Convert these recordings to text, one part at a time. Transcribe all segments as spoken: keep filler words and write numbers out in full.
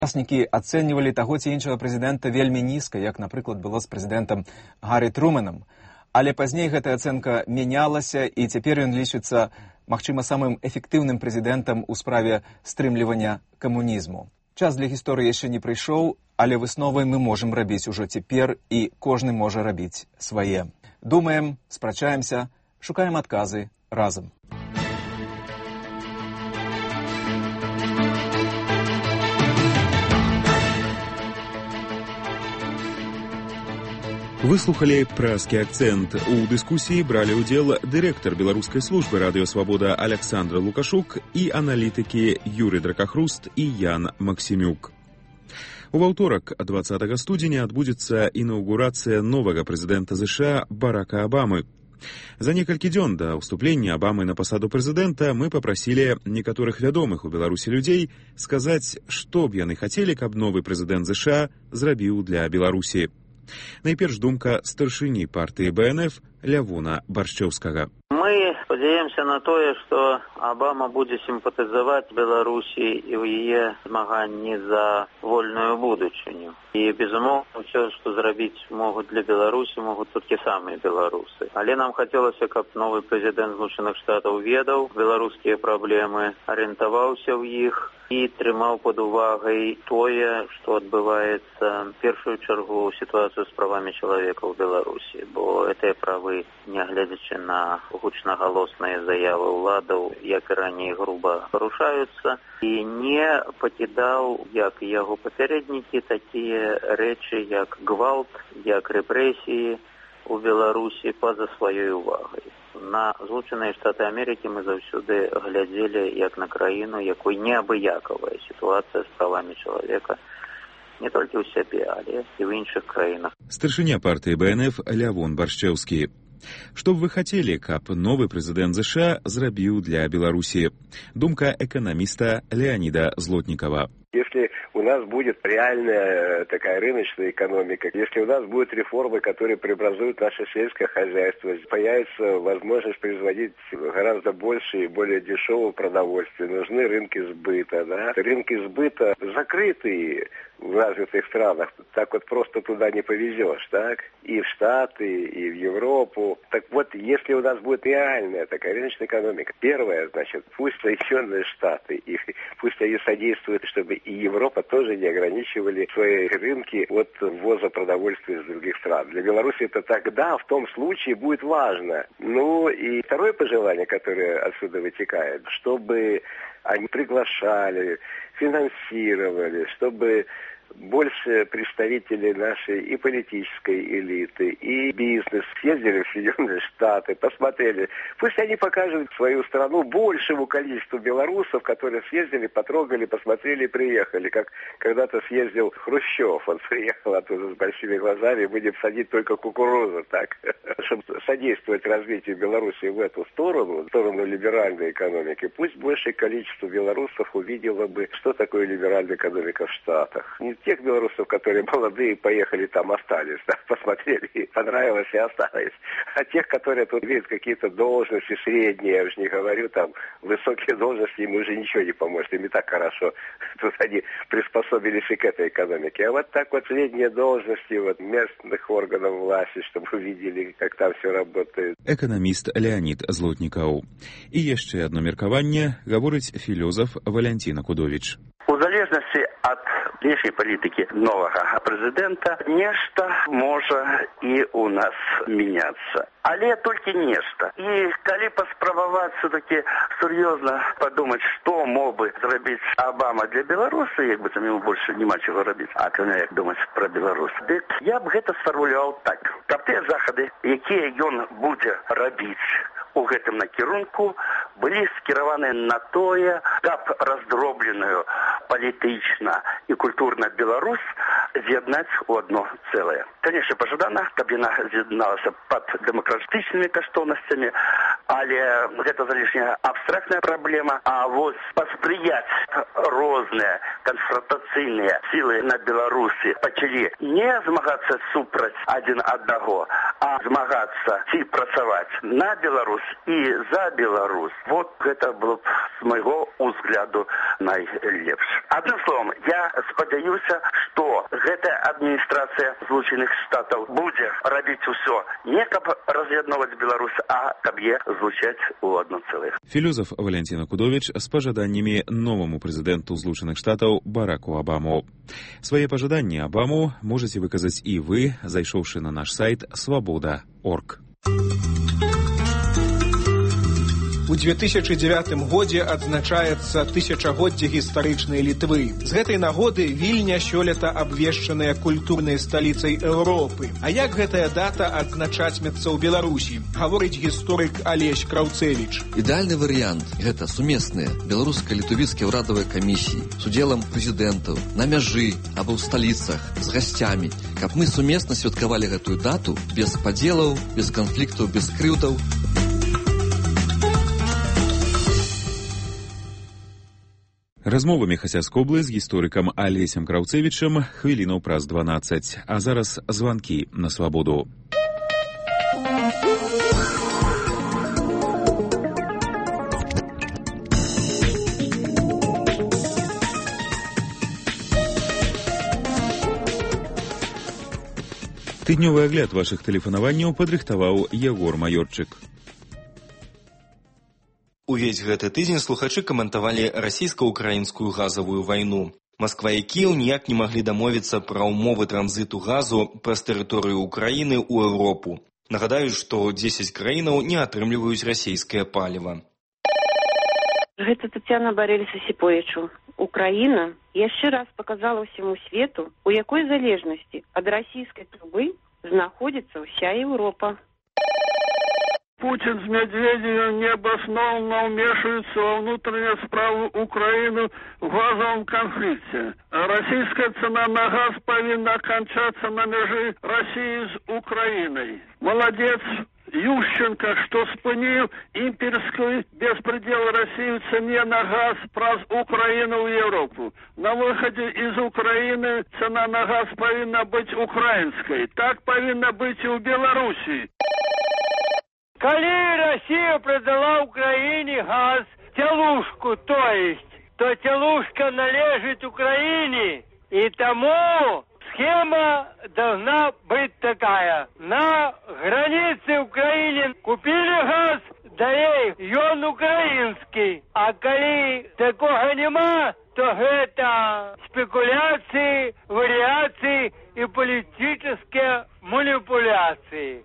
Учасники ацэньвалі таго ці іншага прэзідэнта вельмі нізка, як, напрыклад, было з прэзідэнтам Гаррі Трумэнам. Але пазней гэтая ацэнка мянялася, і цяпер ён лічыцца, магчыма, самым эфектыўным прэзідэнтам у справе стрымлівання камунізму. Час для гісторыі яшчэ не прыйшоў, але высновы мы можам рабіць ужо цяпер, і кожны можа рабіць свае. Думаем, спрачаемся, шукаем адказы разам. Выслухалі пражскі акцэнт. У дыскусіі бралі ўдзел дырэктар беларускай службы радыё «Свабода» Аляксандр Лукашук і аналітыкі Юрый Дракахруст і Ян Максімюк. У аўторак, дваццатага студзеня, адбудзецца інаўгурацыя новага прэзідэнта ЗША Барака Абамы. За некалькі дзён да ўступлення Абамы на пасаду прэзідэнта мы папрасілі некаторых вядомых у Беларусі людзей сказаць, што б яны хацелі, каб новы прэзідэнт ЗША зрабіў для Беларусі. Найперш думка старшыні партыі Бэ Эн Эф Лявона Баршчэўскага. Мы спадзяемся на тое, што Абама будзе сімпатызаваць Беларусі і ў яе змаганні за вольную будучыню. І, безумоўна, ўсё, што зрабіць могуць для Беларусі, могуць толькі самыя беларусы. Але нам хацелася, каб новы прэзідэнт Злучаных Штатаў ведаў беларускія праблемы, арыентаваўся ў іх і трымаў пад увагай тое, што адбываецца в першую чаргу сітуацыю з правамі чалавека ў Беларусі, бо гэтыя правы, нягледзячы на гучнагалосныя заявы ўладаў, як і раней груба парушаюцца, і не пакідаў, як і яго папярэднікі, такія рэчы, як гвалт, як рэпрэсіі у Беларусі па-за сваёй увагай. На Злучаныя Штаты Амерыкі мы заўсёды глядзелі як на краіну, якой неабыякавая сітуацыя з правамі чалавека не толькі ў сябе, але і ў іншых краінах. Старшыня партыі Бэ Эн Эф Лявон Баршчэўскі. Што б вы хацелі, каб новы прэзідэнт ЗША зрабіў для Беларусі? Думка эканаміста Леонида Злотникова. Если у нас будет реальная такая рыночная экономика, если у нас будут реформы, которые преобразуют наше сельское хозяйство, появится возможность производить гораздо больше и более дешевого продовольствия, нужны рынки сбыта. Да? Рынки сбыта закрытые в развитых странах, так вот просто туда не повезешь, так? И в Штаты, и в Европу. Так вот, если у нас будет реальная такая рыночная экономика, первое, значит, пусть Соединенные Штаты, и пусть они содействуют, чтобы и Европа тоже не ограничивали свои рынки от ввоза продовольствия из других стран. Для Беларуси это тогда, в том случае, будет важно. Ну и второе пожелание, которое отсюда вытекает, чтобы они приглашали, финансировали, чтобы больше представителей нашей и политической элиты, и бизнес съездили в Соединенные Штаты, посмотрели. Пусть они покажут свою страну большему количеству белорусов, которые съездили, потрогали, посмотрели и приехали. Как когда-то съездил Хрущев, он приехал оттуда с большими глазами, будем садить только кукурузу, так. Чтобы содействовать развитию Беларуси в эту сторону, в сторону либеральной экономики, пусть большее количество белорусов увидело бы, что такое либеральная экономика в Штатах. Не тех белорусов, которые молодые, поехали там, остались, да, посмотрели, понравилось и остались. А тех, которые тут видят какие-то должности средние, я уж не говорю, там, высокие должности, им уже ничего не поможет, им и так хорошо. Тут они приспособились и к этой экономике. А вот так вот средние должности вот местных органов власти, чтобы увидели, как там все работает. Экономіст Леонид Злотнікаў. І яшчэ одно меркаванне гаворыць філёзаф Валянціна Кудовіч. У залежнасці ад внешняй палітыкі новага прэзідэнта нешта можа і ў нас мяняцца. Але толькі нешта. І калі паспрабаваць все-таки сур'ёзна падумаць, што мог бы зрабіць Абама для Беларуси, як бы там ему больше няма чего рабіць, а кроме як думаць пра Беларусь, дык я б гэта сфармуляваў так. Каб тыя захады, якія ён будзе рабіць у гэтым накірунку, былі скіраваны на тое, каб раздробленую палітычна і культурна Беларусь з'яднаць у одно цэлае. Конечно, пажадана, каб яна з'ядналася пад дэмакратычнымі каштоўнасцямі, але гэта залішняя абстрактная праблема, а вось паспрыяць розныя канфронтацыйныя сілы на Беларусі пачалі не змагацца супраць адзін аднаго, а змагацца ці працаваць на Беларусь і за Беларусь. Вот гэта было б з майго ўзгляду найлепш. Адным словом, я спадзяюся, што гэтая адміністрацыя Злучаных Штатаў будзе рабіць усё не каб раз'ядноўваць Беларусь, а каб е злучаць у адно цэлае. Філёзаф Валянціна Кудовіч з пажаданнямі новаму прэзідэнту Злучаных Штатаў Бараку Абаму. Свае пажаданні Абаму можаце выказаць і вы, зайшоўшы на наш сайт свабода точка орг. У две тысячи девятым годзе адзначаецца тысячагоддзе гістарычнай Літвы. З гэтай нагоды Вільня сёлета абвешчаная культурнай сталіцай Еўропы. А як гэтая дата адзначатьмецца ў Беларусі? Гаворыць гісторык Алесь Краўцевіч. Ідэальны варыянт – гэта сумесныя беларуска-літовіцкія ўрадавыя камісіі з удзелам прэзідэнтаў на мяжы або ў сталіцах з гасцямі, каб мы сумесна святкавалі гэтую дату без падзелаў, без канфліктаў, без крыўдаў. Размова Міхася Скоблы з гісторыкам Алесем Краўцевічам хвілінаў праз дванаццаць. А зараз званкі на свабоду. Тыднёвы агляд вашых тэлефанаванняў падрыхтаваў Егор Маёрчык. Увесь гэты тыдзень слухачы каментавалі расійска-украінскую газавую вайну. Масква і Кіеў ніяк не маглі дамовіцца пра ўмовы транзіту газу праз тэрыторыю Украіны ў Еўропу. Нагадаю, што дзесяць краінаў не атрымліваюць расійскае паліва. Гэта Тацяна Барэльса-Сіпоечу. Украіна яшчэ раз показала ўсяму свету, у якой залежнасці ад расійскай трубы знаходзіцца ўся Еўропа. Путин с Медведевым необоснованно вмешиваются во внутренние справы Украины в газовом конфликте. Российская цена на газ повинна кончаться на межи России с Украиной. Молодец Ющенко, что спынил имперский беспредел России в цене на газ праз Украину в Европу. На выходе из Украины цена на газ повинна быть украинской. Так повинна быть и в Белоруссии. Коли Россия продала Украине газ, телушку, то есть, то телушка належит Украине, и тому схема должна быть такая. На границе Украины купили газ, далее он украинский, а коли такого нема, то это спекуляции, вариации и политические манипуляции.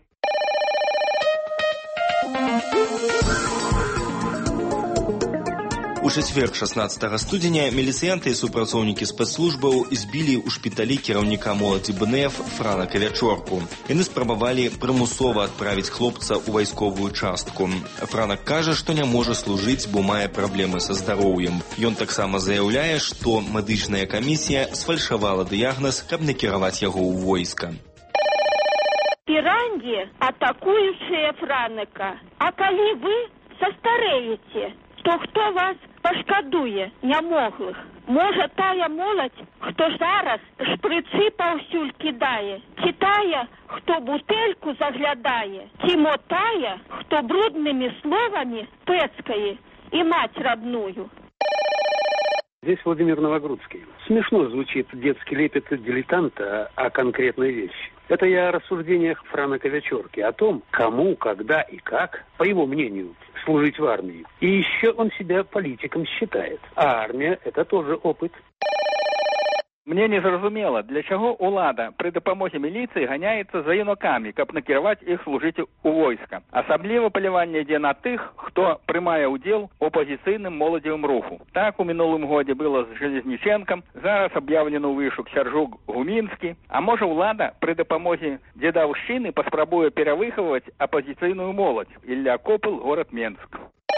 У чацвер шаснаццатага студзеня міліцыянты і супрацоўнікі спецслужбаў збілі ў шпіталі кіраўніка моладзі бэ эн эф Франа Кавячорку. Яны спрабавалі прымусова адправіць хлопца ў вайсковую частку. Франак кажа, што не можа служыць, бо мае праблемы са здароўем. Ён таксама заяўляе, што медычная камісія сфальшавала дыягназ, каб накіраваць яго ў войска. Пираньи, атакующие Франака. А коли вы состареете, то кто вас пошкодуе нямоглых? Может, тая молодь, кто зараз шприцы паўсюль кидае, ці тая, кто бутельку заглядае, ці мо тая, кто брудными словами пэцкае и мать родную. Здесь Владимир Новогрудский. Смешно звучит детский лепет дилетанта о конкретной вещи. Это я о рассуждениях Франа Кавячорки, о том, кому, когда и как, по его мнению, служить в армии. И еще он себя политиком считает. А армия – это тоже опыт. Мне не зразумела, для чаго ўлада пры дапамозе міліцыі ганяецца за юнакамі, каб накіраваць іх служыць у войска. Асабліва паляванне ідзе на тых, хто прымае ўдзел у апазіцыйным моладзевым руху. Так у мінулым годзе было з Железніченкам, зараз аб'яўлены ў вышук Сяржук Гумінскі. А можа ўлада пры дапамозе дзедаўшчыны паспрабуе перавыхаваць апазіцыйную моладзь. Ілля Копыл, горад Менск.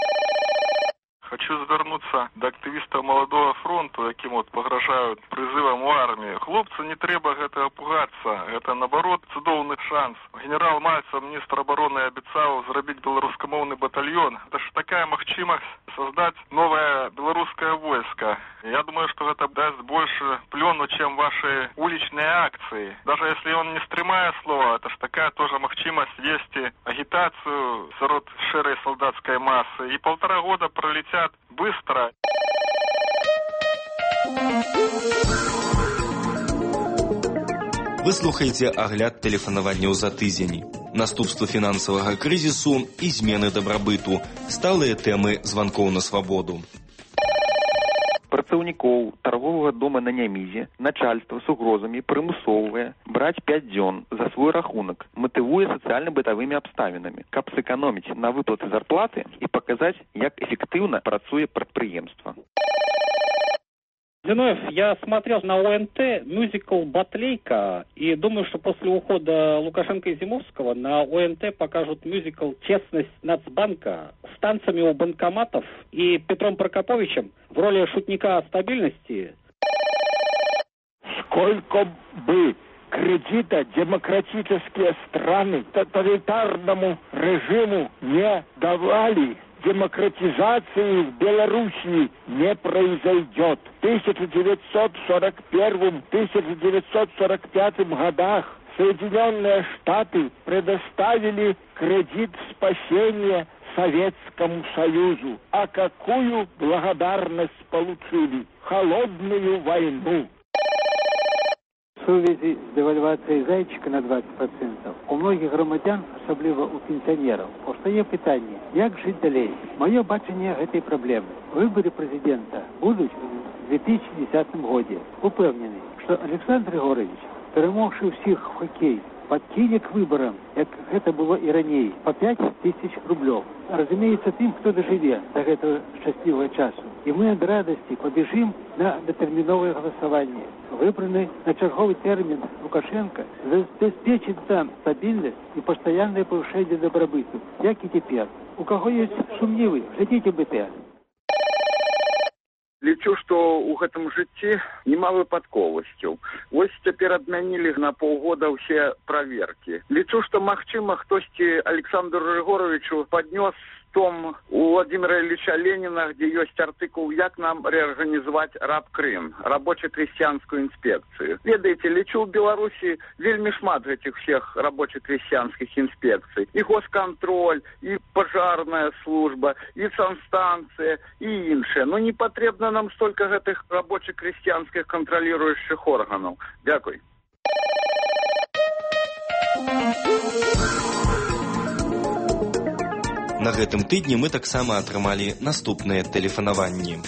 Хочу звернуться до активістів Молодого фронту, яким от погрожають призивом у армію. Хлопці, не треба гэтага пугацца. Гэта, наоборот, цудоўны шанс. Генерал Мальцев, міністр обороны, обіцяв зробити білоруськомовний батальйон. Це ж така магчимость создать новое белорусское войско. Я думаю, что это даст больше плену, чем ваши уличные акции. Даже если он не стремая слова, это ж такая тоже махчимость вести агитацию среди широй солдатской массы. И полтора года пролетят быстро. Вы слухаеце агляд тэлефанаванняў за тыдзень. Наступствы фінансавага крызісу і змены дабрабыту. Сталыя тэмы званкоў на свабоду. Працаўнікоў тарговага дома на Нямізе начальства з угрозамі прымусоўвае браць пяць дзён за свой рахунак, матывуе сацыяльна-бытавымі абставінамі, каб сэканоміць на выплаты зарплаты і паказаць, як эфектыўна працуе прадпрыемства. Зиновьев, я смотрел на ОНТ мюзикл «Батлейка» и думаю, что после ухода Лукашенко и Зимовского на ОНТ покажут мюзикл «Честность Нацбанка» с танцами у банкоматов и Петром Прокоповичем в роли шутника стабильности. Сколько бы кредита демократические страны тоталитарному режиму не давали, демократизации в Белоруссии не произойдет. В тысяча девятьсот сорок первом — тысяча девятьсот сорок пятом годах Соединенные Штаты предоставили кредит спасения Советскому Союзу. А какую благодарность получили? Холодную войну. В сувязі з девальвацією зайчика на двадцять відсотків у многих громадян, особливо у пенсіонерів, постає питання, як жити далі. Моє бачення цієї проблеми. Вибори президента будуть у дві тисячі десятому році. Упевнений, що Олександр Григорович, перемогши всіх в хокей, подкине к выборам, як это было и ранее, по пять тысяч рублев. Разумеется, тем, кто доживет до этого счастливого часу. И мы от радости побежим на детерминовое голосование. Выбранный на черговый термин Лукашенко обеспечит нам стабильность и постоянное повышение добробыту, як и теперь. У кого есть сумнівы, глядите БТ. Лічу, што ў гэтым жыцці няма выпадковасцяў. Вось цяпер адмянілі на паўгода ўсе праверкі. Лічу, што, магчыма, хтосьці Александру Григоровичу паднёс том у Владимира Ильича Ленина, где есть артикул «Як нам реорганизовать раб-Крым», рабоче-крестьянскую инспекцию. Ведаете, лечу в Беларуси вельми шмат этих всех рабоче-крестьянских инспекций. И госконтроль, и пожарная служба, и санстанция, и инше. Но не потребно нам столько этих рабоче-крестьянских контролирующих органов. Дякую. На гэтым тыдні мы таксама атрымалі наступныя тэлефанаванні.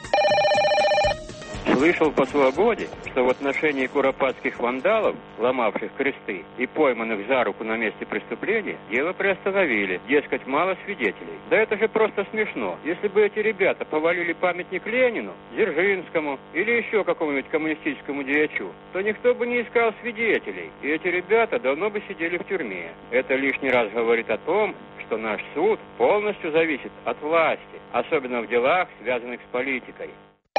Слышал по свободе, что в отношении куропатских вандалов, ломавших кресты и пойманных за руку на месте преступления, дело приостановили. Дескать, мало свидетелей. Да это же просто смешно. Если бы эти ребята повалили памятник Ленину, Дзержинскому или еще какому-нибудь коммунистическому деячу, то никто бы не искал свидетелей. И эти ребята давно бы сидели в тюрьме. Это лишний раз говорит о том, что наш суд полностью зависит от власти, особенно в делах, связанных с политикой.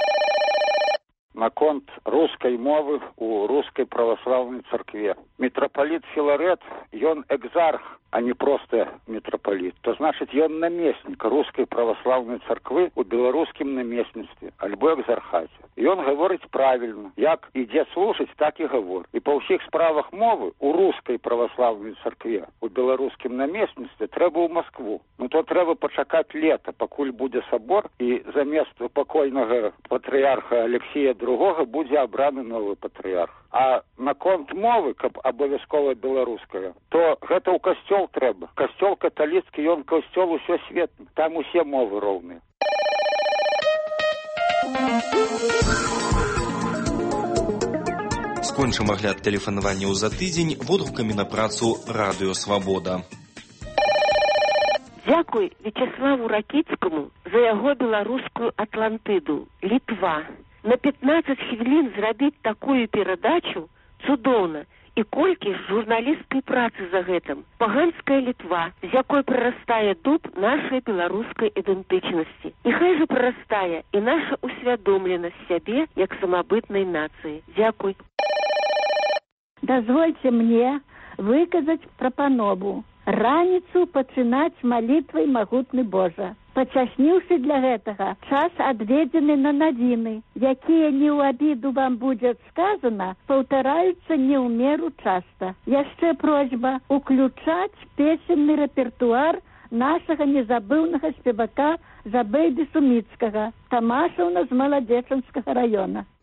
Наконт русской мовы у русской православной церкви. Митрополит Филарет, ён экзарх, а не просто митрополит. То значит, ён наместник русской православной церкви у белорусским наместничестве, альбо экзархате. И он говорит правильно. Як ідзе слушать, так и говорит. И по всех справах мовы у русской православной церкви, у белорусским наместничестве трэба в Москву. Ну то трэба почакать лето, покуль буде собор, и за место покойного патриарха Алексея Другого будзе абраны новый патриарх. А на конт мовы, каб абавязкова беларуская, то гэта ў касцёл трэба. Касцёл каталіцкі, ён касцёл усёсветны. Там усе мовы роўныя. Скончым агляд тэлефанаванняў за тыдзень водгукамі на працу Радыё Свабода. Дзякуй Вячеславу Ракіцкаму за яго беларускую Атлантыду, Літва. На пятнадцать хвілін зрабіць такую перадачу цудоўна. І колькі ж журналісцкай працы за гэтым. Паганская Літва, з якой прарастае дуб нашай беларускай ідэнтычнасці. І хай жа прарастае і наша усвядомленасць сябе як самабытнай нацыі. Дзякуй. Дазвольце мне выказаць прапанову Раніцу пачынаць малітвай магутны Божа, пачасніўшы для гэтага час адведзены на навіны, якія не ў абіду вам будзе сказана, паўтараюцца не ў меру часта. Яшчэ просьба уключаць песенны рэпертуар нашага незабыўнага спевака Забейды Суміцкага, Тамашаўна з Маладзечанскага раёна.